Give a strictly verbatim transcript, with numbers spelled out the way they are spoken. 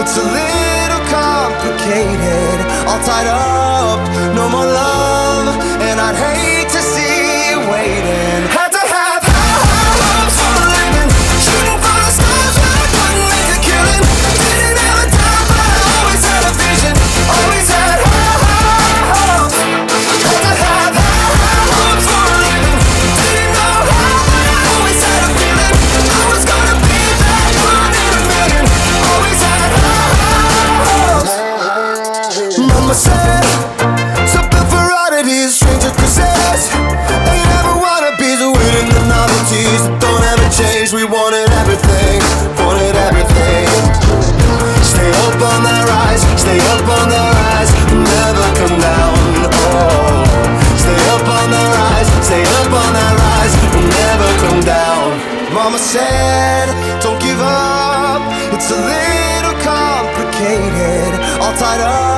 It's a little complicated, all tied up, no more love, and I'd hate to see you waiting. Had to have high, high hopes for a living, shooting for the stars when I couldn't make a killing. Didn't have a time, but I always had a vision, always had high, high hopes. Had to have high, high hopes for a living, didn't know how, but I always had a feeling I was gonna be that one in a million. Always had high, high hopes. Mama said, something for oddities, stranger kisses. Ain't never wanna be the waiting the novelties that don't ever change. We wanted everything, wanted everything. Stay up on that rise, stay up on that rise, never come down. Oh, stay up on that rise, stay up on that rise, never come down. Mama said, don't give up. It's a little complicated, all tied up.